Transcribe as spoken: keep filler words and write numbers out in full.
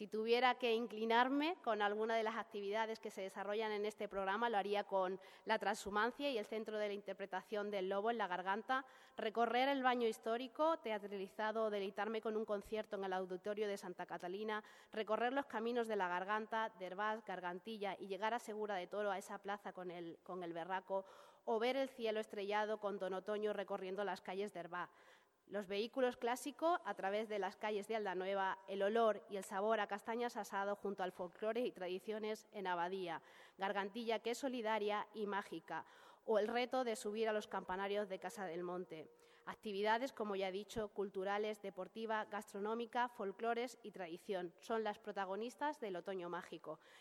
Si tuviera que inclinarme con alguna de las actividades que se desarrollan en este programa, lo haría con la transhumancia y el Centro de la Interpretación del Lobo en la Garganta, recorrer el baño histórico, teatralizado, deleitarme con un concierto en el Auditorio de Santa Catalina, recorrer los caminos de la Garganta, de Herbás, Gargantilla y llegar a Segura de Toro, a esa plaza con el, con el Berraco, o ver el cielo estrellado con Don Otoño recorriendo las calles de Herbás. Los vehículos clásicos a través de las calles de Aldanueva, el olor y el sabor a castañas asado junto al folclore y tradiciones en Abadía, Gargantilla que es solidaria y mágica, o el reto de subir a los campanarios de Casa del Monte. Actividades, como ya he dicho, culturales, deportiva, gastronómica, folclores y tradición son las protagonistas del Otoño Mágico.